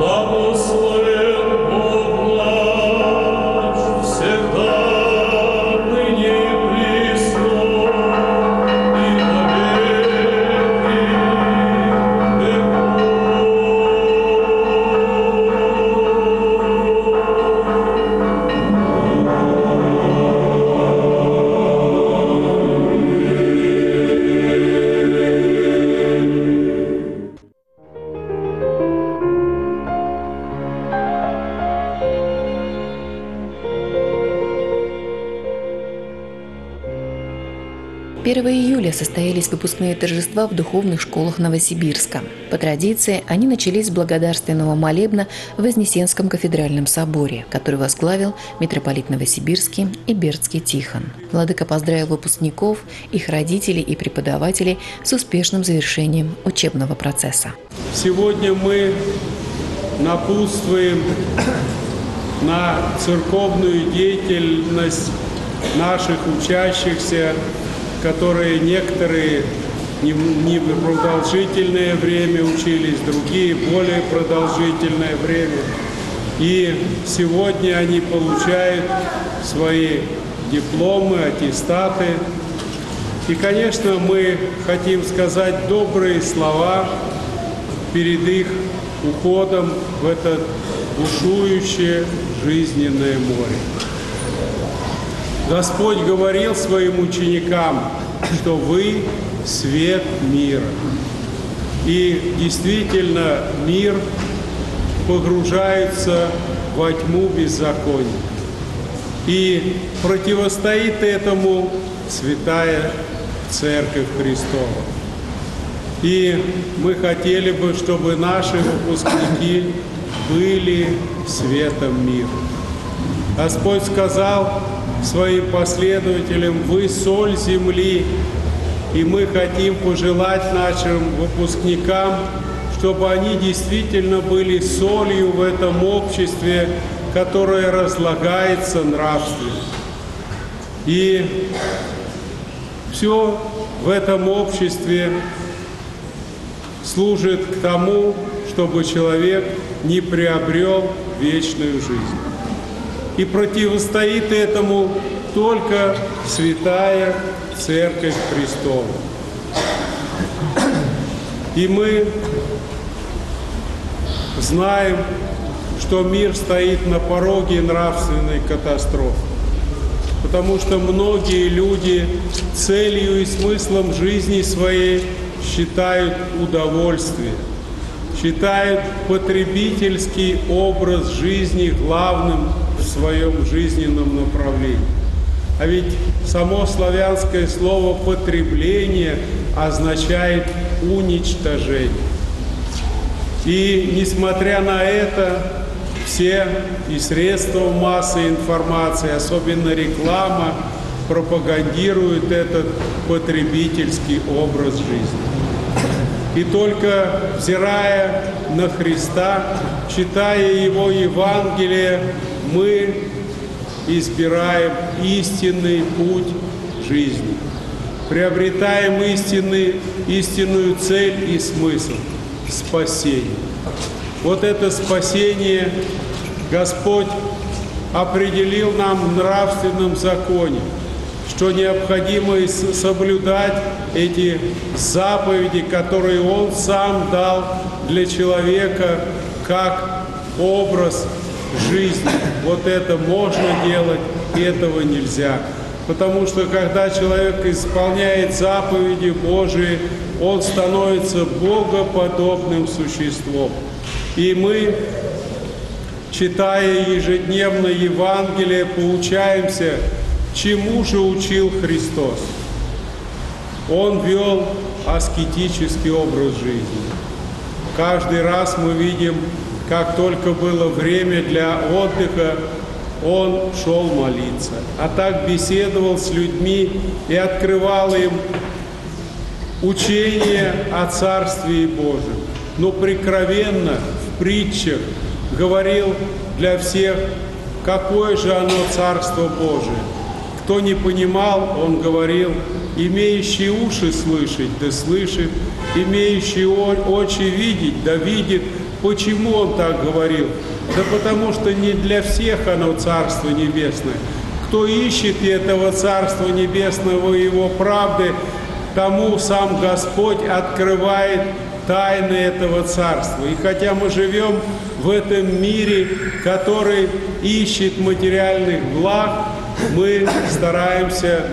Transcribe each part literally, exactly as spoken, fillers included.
первого июля состоялись выпускные торжества в духовных школах Новосибирска. По традиции, они начались с благодарственного молебна в Вознесенском кафедральном соборе, который возглавил митрополит Новосибирский и Бердский Тихон. Владыка поздравил выпускников, их родителей и преподавателей с успешным завершением учебного процесса. Сегодня мы напутствуем на церковную деятельность наших учащихся, которые некоторые не продолжительное время учились, другие более продолжительное время. И сегодня они получают свои дипломы, аттестаты. И, конечно, мы хотим сказать добрые слова перед их уходом в это бушующее жизненное море. Господь говорил своим ученикам, что вы – свет мира. И действительно мир погружается во тьму беззакония. И противостоит этому святая Церковь Христова. И мы хотели бы, чтобы наши выпускники были светом мира. Господь сказал своим последователям: «Вы соль земли». И мы хотим пожелать нашим выпускникам, чтобы они действительно были солью в этом обществе, которое разлагается нравственно. И все в этом обществе служит к тому, чтобы человек не приобрел вечную жизнь. И противостоит этому только святая Церковь Христова. И мы знаем, что мир стоит на пороге нравственной катастрофы, потому что многие люди целью и смыслом жизни своей считают удовольствие, считают потребительский образ жизни главным в своем жизненном направлении. А ведь само славянское слово «потребление» означает уничтожение. И несмотря на это, все и средства массовой информации, особенно реклама, пропагандируют этот потребительский образ жизни. И только взирая на Христа, читая Его Евангелие, мы избираем истинный путь жизни, приобретаем истинный, истинную цель и смысл – спасение. Вот это спасение Господь определил нам в нравственном законе, что необходимо соблюдать эти заповеди, которые Он сам дал для человека как образ жизни. Вот это можно делать, этого нельзя. Потому что когда человек исполняет заповеди Божии, он становится богоподобным существом. И мы, читая ежедневно Евангелие, поучаемся, чему же учил Христос. Он вел аскетический образ жизни. Каждый раз мы видим, как только было время для отдыха, он шел молиться. А так беседовал с людьми и открывал им учение о Царстве Божьем. Но прикровенно в притчах говорил для всех, какое же оно Царство Божие. Кто не понимал, он говорил: имеющий уши слышать, да слышит, имеющий очи видеть, да видит, Почему он так говорил? Да потому что не для всех оно Царство Небесное. Кто ищет этого Царства Небесного и Его правды, тому сам Господь открывает тайны этого Царства. И хотя мы живем в этом мире, который ищет материальных благ, мы стараемся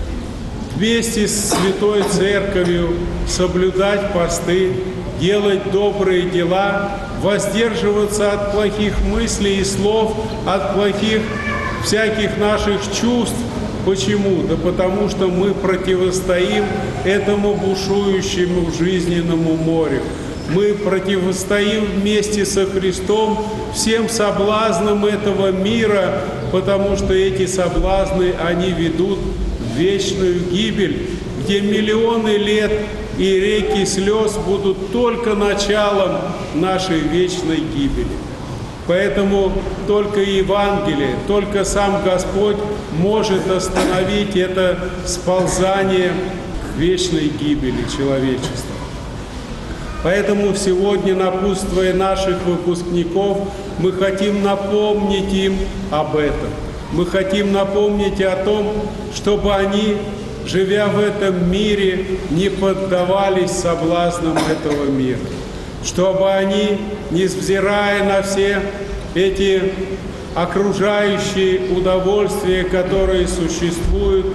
вместе с Святой Церковью соблюдать посты, делать добрые дела, воздерживаться от плохих мыслей и слов, от плохих всяких наших чувств. Почему? Да потому что мы противостоим этому бушующему жизненному морю. Мы противостоим вместе со Христом всем соблазнам этого мира, потому что эти соблазны, они ведут в вечную гибель, где миллионы лет и реки слез будут только началом нашей вечной гибели. Поэтому только Евангелие, только сам Господь может остановить это сползание к вечной гибели человечества. Поэтому сегодня, напутствуя наших выпускников, мы хотим напомнить им об этом. Мы хотим напомнить о том, чтобы они, живя в этом мире, не поддавались соблазнам этого мира. Чтобы они, невзирая на все эти окружающие удовольствия, которые существуют,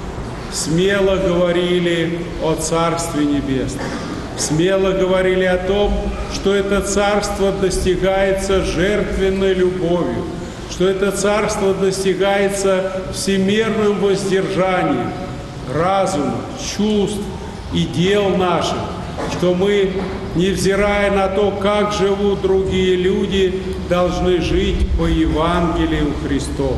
смело говорили о Царстве Небесном. Смело говорили о том, что это Царство достигается жертвенной любовью, что это Царство достигается всемирным воздержанием разума, чувств и дел наших, что мы, невзирая на то, как живут другие люди, должны жить по Евангелию Христову.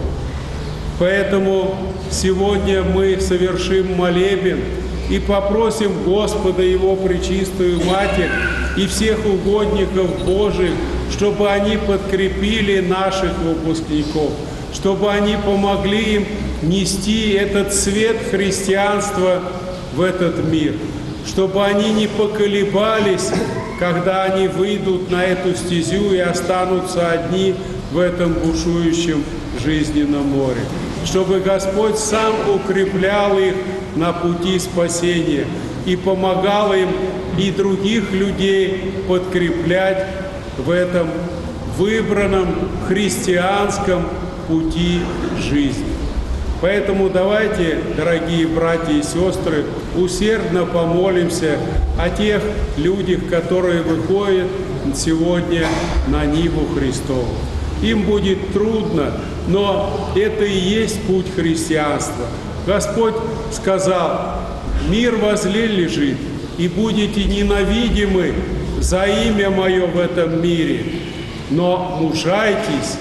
Поэтому сегодня мы совершим молебен и попросим Господа, Его Пречистую Матерь и всех угодников Божьих, чтобы они подкрепили наших выпускников, чтобы они помогли им нести этот свет христианства в этот мир, чтобы они не поколебались, когда они выйдут на эту стезю и останутся одни в этом бушующем жизненном море, чтобы Господь сам укреплял их на пути спасения и помогал им и других людей подкреплять в этом выбранном христианском пути жизни. Поэтому давайте, дорогие братья и сестры, усердно помолимся о тех людях, которые выходят сегодня на Ниву Христову. Им будет трудно, но это и есть путь христианства. Господь сказал: «Мир возле лежит, и будете ненавидимы за имя Мое в этом мире, но мужайтесь,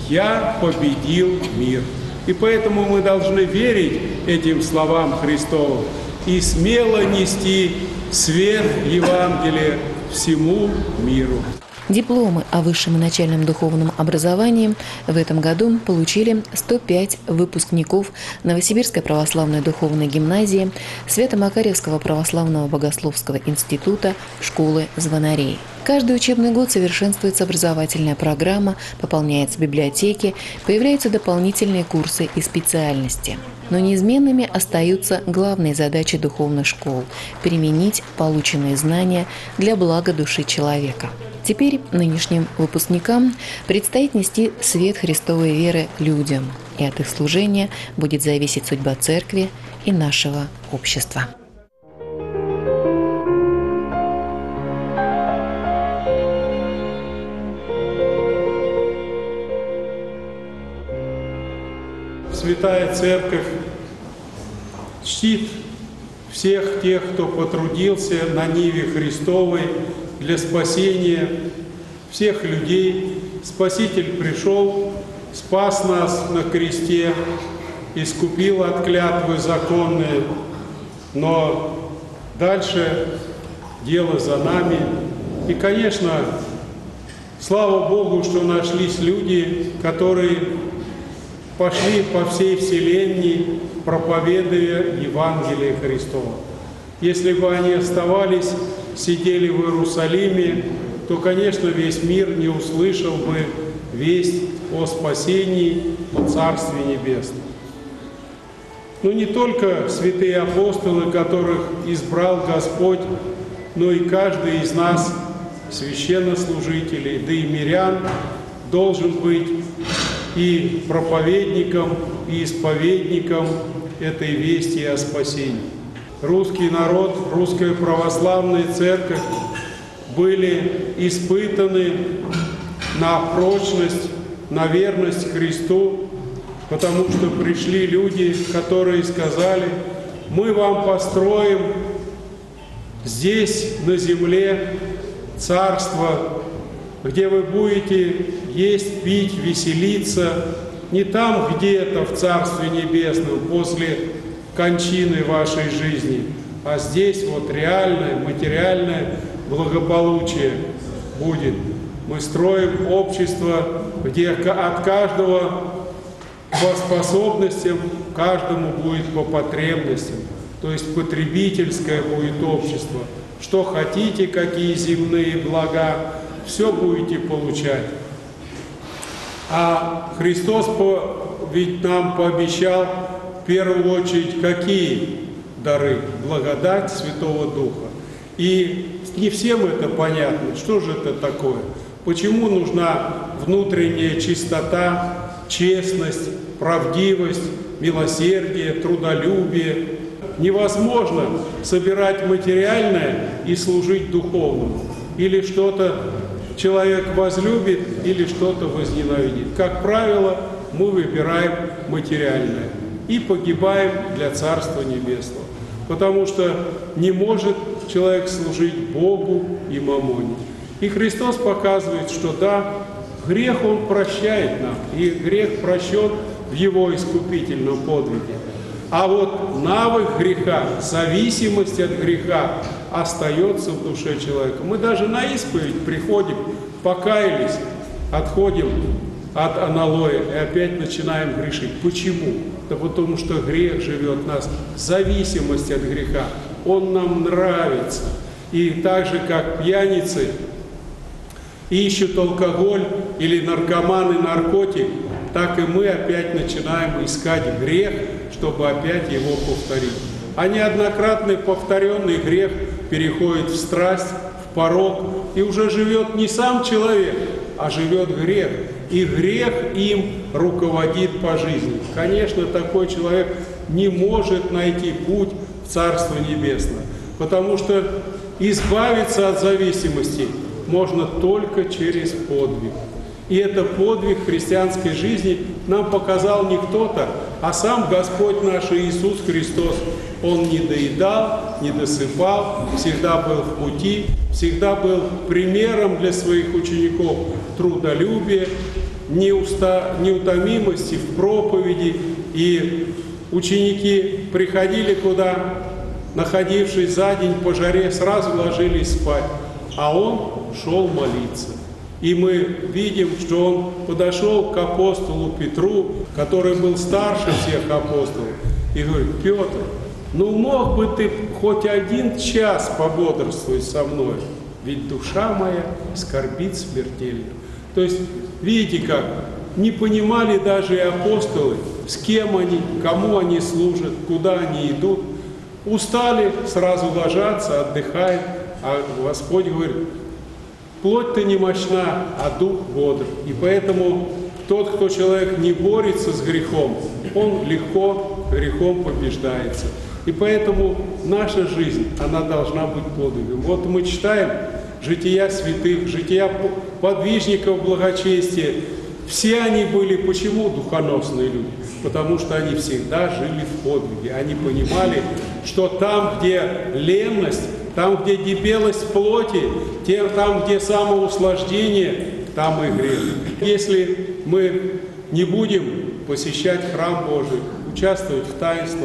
я победил мир». И поэтому мы должны верить этим словам Христовым и смело нести свет Евангелия всему миру. Дипломы о высшем и начальном духовном образовании в этом году получили сто пять выпускников Новосибирской православной духовной гимназии, Свято-Макарьевского православного богословского института, школы звонарей. Каждый учебный год совершенствуется образовательная программа, пополняются библиотеки, появляются дополнительные курсы и специальности. Но неизменными остаются главные задачи духовных школ – применить полученные знания для блага души человека. Теперь нынешним выпускникам предстоит нести свет Христовой веры людям, и от их служения будет зависеть судьба Церкви и нашего общества. Святая Церковь чтит всех тех, кто потрудился на Ниве Христовой для спасения всех людей. Спаситель пришел, спас нас на кресте, искупил от клятвы законные, но дальше дело за нами. И, конечно, слава Богу, что нашлись люди, которые пошли по всей вселенной, проповедуя Евангелие Христово. Если бы они оставались, сидели в Иерусалиме, то, конечно, весь мир не услышал бы весть о спасении, о Царстве Небесном. Но не только святые апостолы, которых избрал Господь, но и каждый из нас, священнослужителей, да и мирян, должен быть и проповедником, и исповедником этой вести о спасении. Русский народ, русская православная церковь были испытаны на прочность, на верность Христу, потому что пришли люди, которые сказали: мы вам построим здесь, на земле, царство, где вы будете есть, пить, веселиться, не там где-то в Царстве Небесном после кончины вашей жизни, а здесь вот реальное, материальное благополучие будет. Мы строим общество, где от каждого по способностям, каждому будет по потребностям. То есть потребительское будет общество. Что хотите, какие земные блага, все будете получать. А Христос ведь нам пообещал в первую очередь какие дары? Благодать Святого Духа. И не всем это понятно. Что же это такое? Почему нужна внутренняя чистота, честность, правдивость, милосердие, трудолюбие? Невозможно собирать материальное и служить духовному. Или что-то человек возлюбит, или что-то возненавидит. Как правило, мы выбираем материальное и погибаем для Царства Небесного. Потому что не может человек служить Богу и мамоне. И Христос показывает, что да, грех Он прощает нам, и грех прощен в Его искупительном подвиге. А вот навык греха, зависимость от греха остается в душе человека. Мы даже на исповедь приходим, покаялись, отходим от аналоя и опять начинаем грешить. Почему? Да потому что грех живет в нас, зависимость от греха. Он нам нравится. И так же, как пьяницы ищут алкоголь или наркоманы наркотик, так и мы опять начинаем искать грех, чтобы опять его повторить. А неоднократный повторенный грех переходит в страсть, в порок, и уже живет не сам человек, а живет грех. И грех им руководит по жизни. Конечно, такой человек не может найти путь в Царство Небесное, потому что избавиться от зависимости можно только через подвиг. И это подвиг христианской жизни нам показал не кто-то, а сам Господь наш Иисус Христос. Он не доедал, не досыпал, всегда был в пути, всегда был примером для своих учеников трудолюбия, неуста, неутомимости в проповеди. И ученики приходили куда, находившись за день по жаре, сразу ложились спать, а он шел молиться. И мы видим, что он подошел к апостолу Петру, который был старше всех апостолов, и говорит: Петр, ну мог бы ты хоть один час пободрствовать со мной, ведь душа моя скорбит смертельно. То есть, видите как, не понимали даже и апостолы, с кем они, кому они служат, куда они идут. Устали, сразу ложатся, отдыхают, а Господь говорит: плоть-то не мощна, а дух бодр. И поэтому тот, кто человек не борется с грехом, он легко грехом побеждается. И поэтому наша жизнь, она должна быть подвигом. Вот мы читаем жития святых, жития подвижников благочестия. Все они были, почему духоносные люди? Потому что они всегда жили в подвиге. Они понимали, что там, где ленность, там, где дебелость плоти, там, где самоуслаждение, там и грех. Если мы не будем посещать храм Божий, участвовать в таинствах,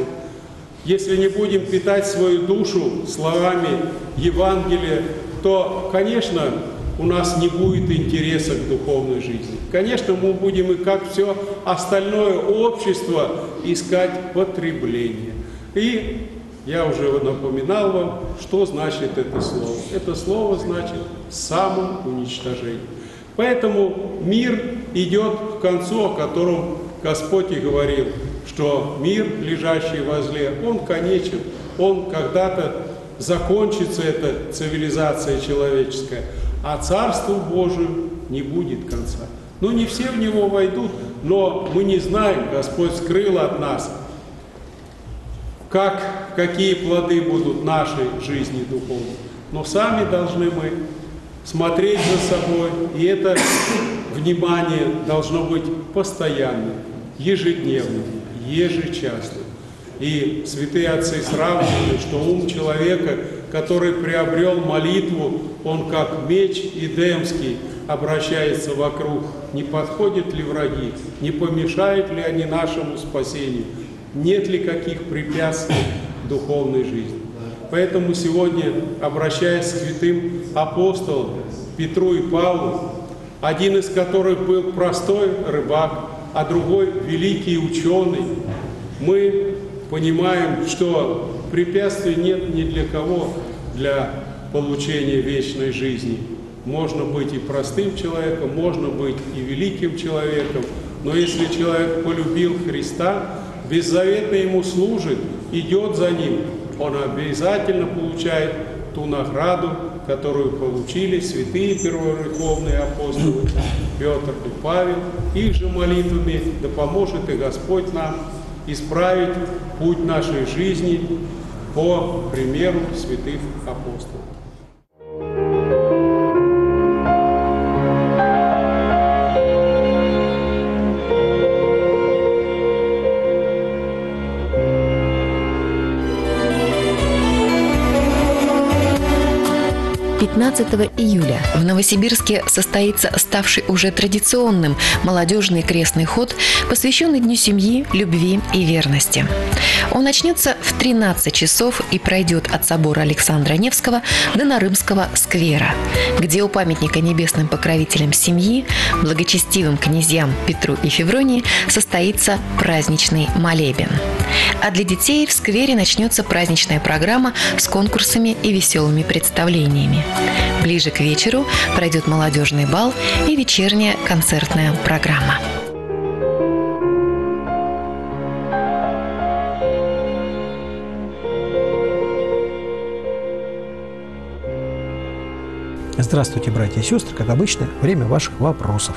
если не будем питать свою душу словами Евангелия, то, конечно, у нас не будет интереса к духовной жизни. Конечно, мы будем, и как все остальное общество, искать потребление. И Я уже напоминал вам, что значит это слово. Это слово значит самоуничтожение. Поэтому мир идет к концу, о котором Господь и говорил, что мир, лежащий возле, он конечен, он когда-то закончится, эта цивилизация человеческая, а Царству Божию не будет конца. Ну, не все в него войдут, но мы не знаем, Господь скрыл от нас, как, какие плоды будут нашей жизни духовной. Но сами должны мы смотреть за собой, и это внимание должно быть постоянным, ежедневным, ежечасным. И святые отцы сравнивают, что ум человека, который приобрел молитву, он как меч эдемский обращается вокруг. Не подходят ли враги, не помешают ли они нашему спасению, нет ли каких препятствий в духовной жизни. Поэтому сегодня, обращаясь к святым апостолам Петру и Павлу, один из которых был простой рыбак, а другой великий ученый, мы понимаем, что препятствий нет ни для кого для получения вечной жизни. Можно быть и простым человеком, можно быть и великим человеком, но если человек полюбил Христа, беззаветно ему служит, идет за ним, он обязательно получает ту награду, которую получили святые первоверховные апостолы Петр и Павел. Их же молитвами да поможет и Господь нам исправить путь нашей жизни по примеру святых апостолов. пятнадцатого июля в Новосибирске состоится ставший уже традиционным молодежный крестный ход, посвященный Дню семьи, любви и верности. Он начнется в тринадцать часов и пройдет от собора Александра Невского до Нарымского сквера, где у памятника небесным покровителям семьи, благочестивым князьям Петру и Февронии, состоится праздничный молебен. А для детей в сквере начнется праздничная программа с конкурсами и веселыми представлениями. Ближе к вечеру пройдет молодежный бал и вечерняя концертная программа. Здравствуйте, братья и сестры, как обычно, время ваших вопросов.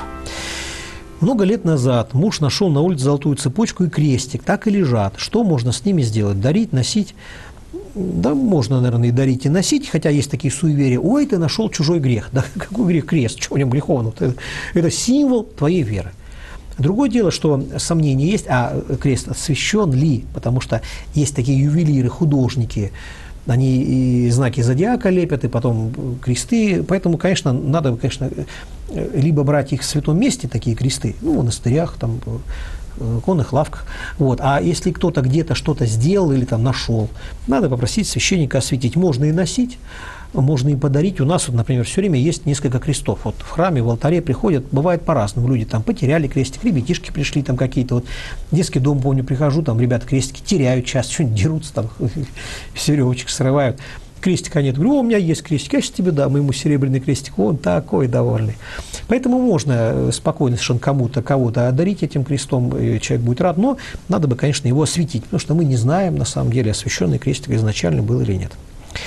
Много лет назад муж нашел на улице золотую цепочку и крестик, так и лежат. Что можно с ними сделать? Дарить, носить? Да, можно, наверное, и дарить, и носить, хотя есть такие суеверия. Ой, ты нашел чужой грех. Да какой грех? Крест, что в нем греховного? Это, это символ твоей веры. Другое дело, что сомнения есть, а крест освящен ли, потому что есть такие ювелиры, художники, они и знаки зодиака лепят, и потом кресты. Поэтому, конечно, надо, конечно, либо брать их в святом месте, такие кресты, ну, в монастырях, там, в конных лавках. Вот. А если кто-то где-то что-то сделал или там нашел, надо попросить священника осветить. Можно и носить, можно и подарить. У нас, вот, например, все время есть несколько крестов. Вот в храме, в алтаре приходят, бывает по-разному. Люди там потеряли крестик, ребятишки пришли там какие-то. Вот в детский дом, помню, прихожу, там ребята крестики теряют часто, что-нибудь дерутся, там с веревочек срывают. Крестика нет. Говорю, о, у меня есть крестик, я сейчас тебе дам, ему серебряный крестик, он такой довольный. Поэтому можно спокойно совершенно кому-то, кого-то одарить этим крестом, человек будет рад, но надо бы, конечно, его осветить, потому что мы не знаем, на самом деле, освященный крестик изначально был или нет.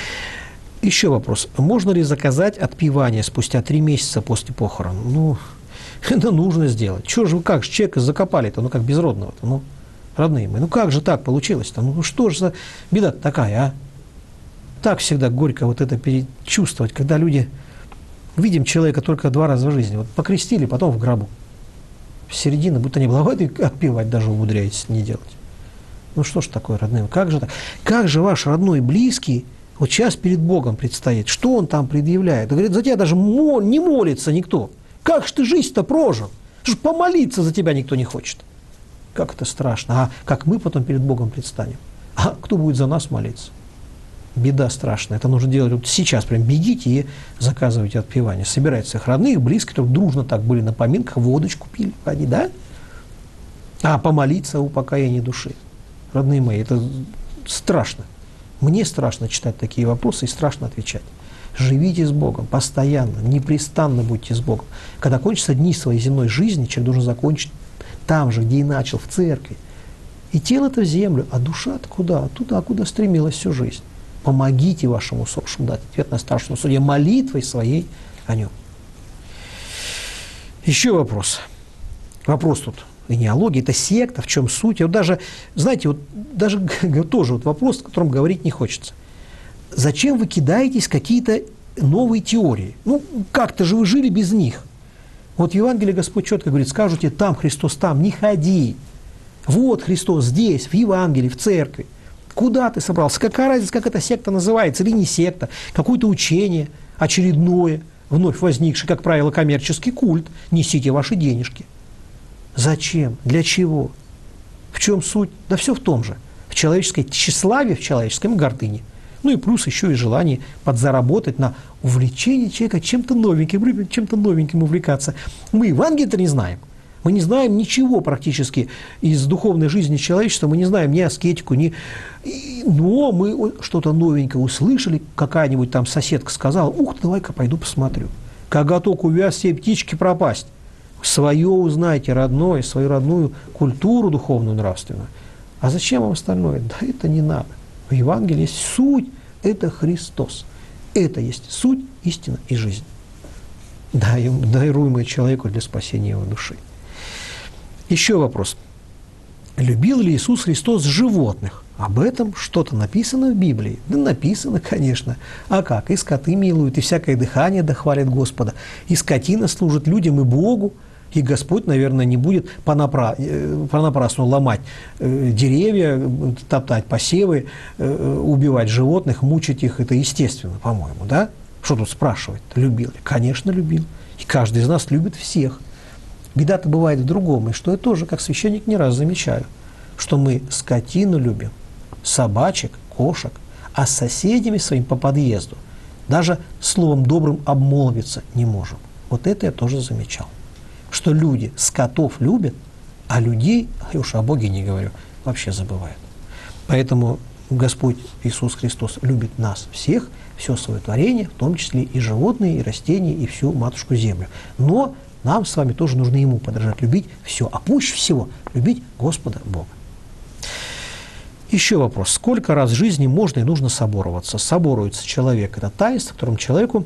Еще вопрос. Можно ли заказать отпевание спустя три месяца после похорон? Ну, это нужно сделать. Чего же вы, как же человека закопали-то, ну, как безродного-то, ну, родные мои, ну, как же так получилось-то? Ну, что же за беда-то такая, а? Так всегда горько вот это перечувствовать, когда люди, видим человека только два раза в жизни, вот покрестили, потом в гробу. Середина, будто не было, и отпевать даже умудряетесь не делать. Ну что ж такое, родные, как же так? Как же ваш родной близкий вот сейчас перед Богом предстоит? Что он там предъявляет? Он говорит, за тебя даже мол, не молится никто. Как же ты жизнь-то прожил? Что ж помолиться за тебя никто не хочет? Как это страшно. А как мы потом перед Богом предстанем? А кто будет за нас молиться? Беда страшная. Это нужно делать вот сейчас. Прям бегите и заказывайте отпевание. Собирайте своих родных, близких, которые дружно так были на поминках, водочку пили. Они, да? А помолиться о упокоении души. Родные мои, это страшно. Мне страшно читать такие вопросы и страшно отвечать. Живите с Богом постоянно, непрестанно будьте с Богом. Когда кончатся дни своей земной жизни, человек должен закончить там же, где и начал, в церкви. И тело-то в землю, а душа-то куда? Туда, куда стремилась всю жизнь. Помогите вашему усопшему дать ответ на страшном суде молитвой своей о нем. Еще вопрос. Вопрос тут генеалогии, это секта, в чем суть? Вот даже, знаете, вот даже тоже вот вопрос, о котором говорить не хочется. Зачем вы кидаетесь в какие-то новые теории? Ну, как-то же вы жили без них. Вот в Евангелии Господь четко говорит, скажете, там Христос, там, не ходи. Вот Христос здесь, в Евангелии, в церкви. Куда ты собрался? Какая разница, как эта секта называется, или не секта? Какое-то учение очередное, вновь возникший, как правило, коммерческий культ. Несите ваши денежки. Зачем? Для чего? В чем суть? Да все в том же. В человеческой тщеславии, в человеческой гордыне. Ну и плюс еще и желание подзаработать на увлечение человека чем-то новеньким, чем-то новеньким увлекаться. Мы Евангелие-то не знаем. Мы не знаем ничего практически из духовной жизни человечества, мы не знаем ни аскетику, ни... Но мы что-то новенькое услышали, какая-нибудь там соседка сказала, ух ты, давай-ка пойду посмотрю. Коготок увяз, все птички пропасть. Свое узнайте, родное, свою родную культуру духовную, нравственную. А зачем вам остальное? Да это не надо. В Евангелии есть суть, это Христос. Это есть суть, истина и жизнь. Даруемая человеку для спасения его души. Еще вопрос. Любил ли Иисус Христос животных? Об этом что-то написано в Библии? Да написано, конечно. А как? И скоты милуют, и всякое дыхание дохвалит Господа. И скотина служит людям и Богу. И Господь, наверное, не будет понапра... понапрасну ломать э, деревья, топтать посевы, э, убивать животных, мучить их. Это естественно, по-моему, да? Что тут спрашивать? Любил ли? Конечно, любил. И каждый из нас любит всех. Беда-то бывает в другом, и что я тоже, как священник, не раз замечаю, что мы скотину любим, собачек, кошек, а с соседями своим по подъезду даже словом добрым обмолвиться не можем. Вот это я тоже замечал. Что люди скотов любят, а людей, я уж о Боге не говорю, вообще забывают. Поэтому Господь Иисус Христос любит нас всех, все свое творение, в том числе и животные, и растения, и всю матушку землю. Но нам с вами тоже нужно Ему подражать, любить все, а пуще всего любить Господа Бога. Еще вопрос. Сколько раз в жизни можно и нужно собороваться? Соборуется человек. Это таинство, в котором человеку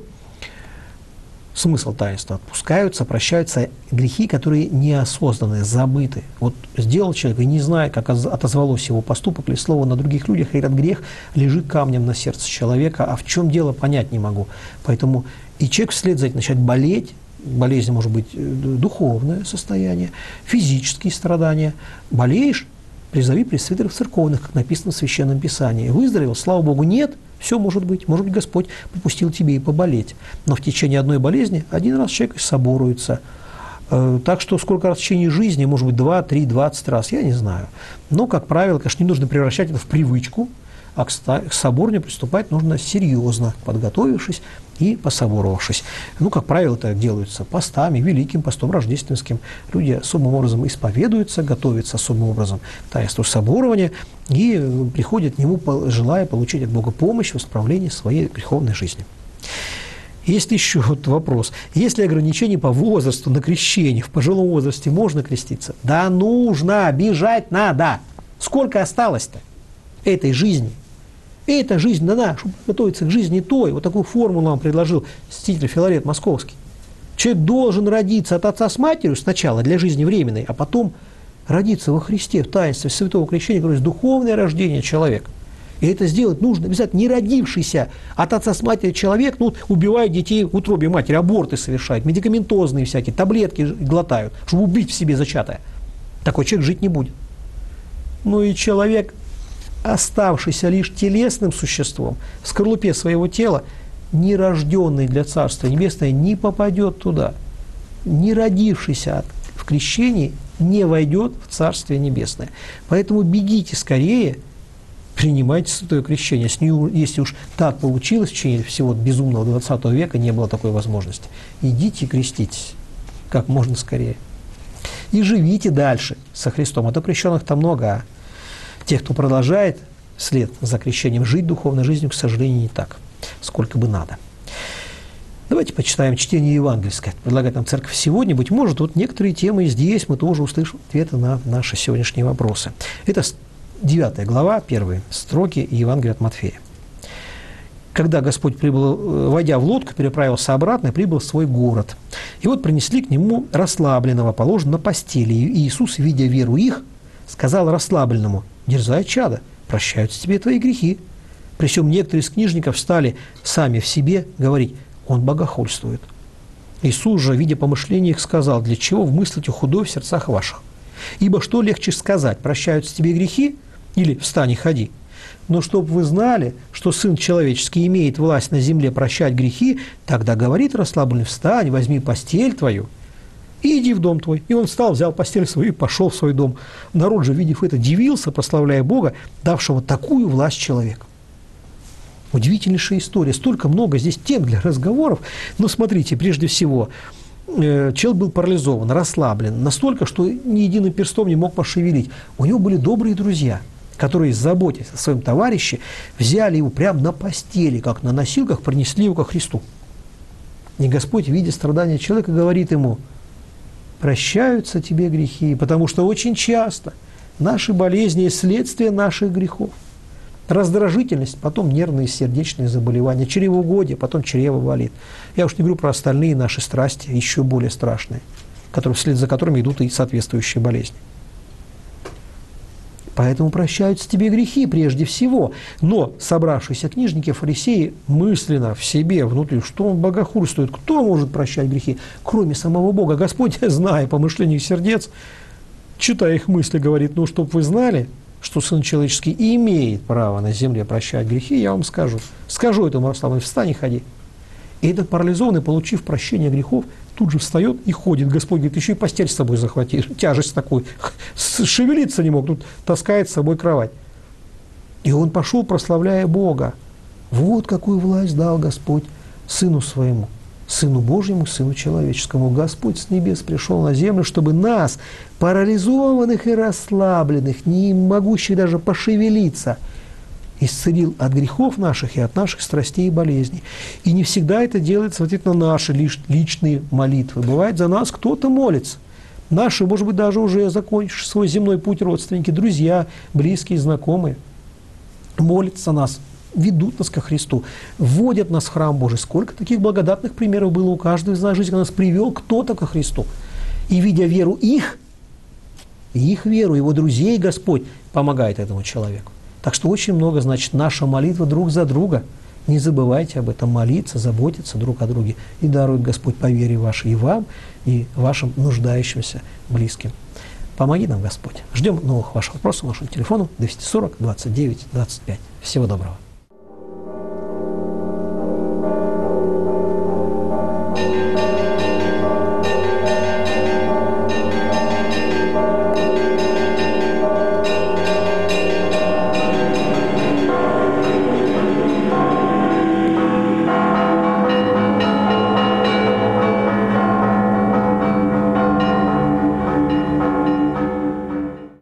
смысл таинства отпускаются, прощаются грехи, которые неосознанные, забыты. Вот сделал человек и не знает, как отозвалось его поступок или слово на других людях, и этот грех лежит камнем на сердце человека, а в чем дело, понять не могу. Поэтому и человек вслед за этим начинает болеть. Болезнь может быть духовное состояние, физические страдания. Болеешь, призови пресвитеров церковных, как написано в Священном Писании. Выздоровел, слава Богу, нет, все может быть. Может быть, Господь попустил тебе и поболеть. Но в течение одной болезни один раз человек соборуется. Так что сколько раз в течение жизни, может быть, два, три, двадцать раз, я не знаю. Но, как правило, конечно, не нужно превращать это в привычку, а к соборню приступать нужно серьезно, подготовившись и пособоровавшись. Ну, как правило, это делается постами, великим постом рождественским. Люди особым образом исповедуются, готовятся особым образом к таинству соборования и приходят к нему, желая получить от Бога помощь в исправлении своей греховной жизни. Есть еще вот вопрос. Есть ли ограничения по возрасту на крещение? В пожилом возрасте можно креститься? Да нужно, бежать надо. Сколько осталось-то этой жизни? Эта жизнь дана, чтобы готовиться к жизни той. Вот такую формулу нам предложил святитель Филарет Московский. Человек должен родиться от отца с матерью сначала для жизни временной, а потом родиться во Христе в таинстве святого крещения, которое есть духовное рождение человека. И это сделать нужно обязательно. Не родившийся от отца с матерью человек, ну, убивает детей в утробе матери, аборты совершает, медикаментозные всякие, таблетки глотают, чтобы убить в себе зачатое. Такой человек жить не будет. Ну и человек, оставшийся лишь телесным существом, в скорлупе своего тела, не рожденный для Царства Небесного, не попадет туда. Не родившийся в крещении не войдет в Царствие Небесное. Поэтому бегите скорее, принимайте святое крещение. Если уж так получилось, в течение всего безумного двадцатого века не было такой возможности. Идите и креститесь как можно скорее. И живите дальше со Христом. А то крещенных-то много, а тех, кто продолжает вслед за крещением. Жить духовной жизнью, к сожалению, не так, сколько бы надо. Давайте почитаем чтение евангельское. Предлагает нам церковь сегодня. Быть может, вот некоторые темы здесь мы тоже услышим ответы на наши сегодняшние вопросы. Это девятая глава, первые строки Евангелия от Матфея. Когда Господь прибыл, войдя в лодку, переправился обратно и прибыл в свой город. И вот принесли к нему расслабленного, положенного на постели. И Иисус, видя веру их, сказал расслабленному: «Дерзай, чадо, прощаются тебе твои грехи». Причем некоторые из книжников стали сами в себе говорить: «Он богохульствует». Иисус же, видя помышления их, сказал: «Для чего вы мыслите худое в сердцах ваших? Ибо что легче сказать: прощаются тебе грехи, или встань и ходи? Но чтобы вы знали, что Сын Человеческий имеет власть на земле прощать грехи, тогда говорит расслабленный: встань, возьми постель твою и иди в дом твой». И он встал, взял постель свою и пошел в свой дом. Народ же, видев это, дивился, прославляя Бога, давшего такую власть человеку. Удивительнейшая история. Столько много здесь тем для разговоров. Но смотрите, прежде всего, э, человек был парализован, расслаблен, настолько, что ни единым перстом не мог пошевелить. У него были добрые друзья, которые, заботясь о своем товарище, взяли его прямо на постели, как на носилках, принесли его ко Христу. И Господь, видя страдания человека, говорит ему: «Прощаются тебе грехи», потому что очень часто наши болезни – следствие наших грехов. Раздражительность, потом нервные и сердечные заболевания, чревоугодие, потом чрево болит. Я уж не говорю про остальные наши страсти, еще более страшные, которые, вслед за которыми идут и соответствующие болезни. Поэтому прощаются тебе грехи прежде всего. Но собравшиеся книжники, фарисеи мысленно в себе, внутри, что он богохульствует, кто может прощать грехи, кроме самого Бога? Господь, зная помышления их сердец, читая их мысли, говорит: ну, чтоб вы знали, что Сын Человеческий имеет право на земле прощать грехи, я вам скажу. Скажу этому расслабленному: встань и ходи. И этот парализованный, получив прощение грехов, тут же встает и ходит. Господь говорит: еще и постель с собой захвати, тяжесть такой, шевелиться не мог, тут таскает с собой кровать. И он пошел, прославляя Бога. Вот какую власть дал Господь Сыну Своему, Сыну Божьему, Сыну Человеческому. Господь с небес пришел на землю, чтобы нас, парализованных и расслабленных, не могущих даже пошевелиться, исцелил от грехов наших и от наших страстей и болезней. И не всегда это делается в ответ на наши личные молитвы. Бывает, за нас кто-то молится. Наши, может быть, даже уже закончившие свой земной путь родственники, друзья, близкие, знакомые, молятся нас, ведут нас ко Христу, вводят нас в храм Божий. Сколько таких благодатных примеров было у каждого из нас в жизни, когда нас привел кто-то ко Христу. И, видя веру их, их веру, его друзей, Господь помогает этому человеку. Так что очень много, значит, наша молитва друг за друга. Не забывайте об этом, молиться, заботиться друг о друге. И дарует Господь по вере вашей и вам, и вашим нуждающимся близким. Помоги нам, Господь. Ждем новых ваших вопросов по нашему телефону двести сорок двадцать девять двадцать пять. Всего доброго.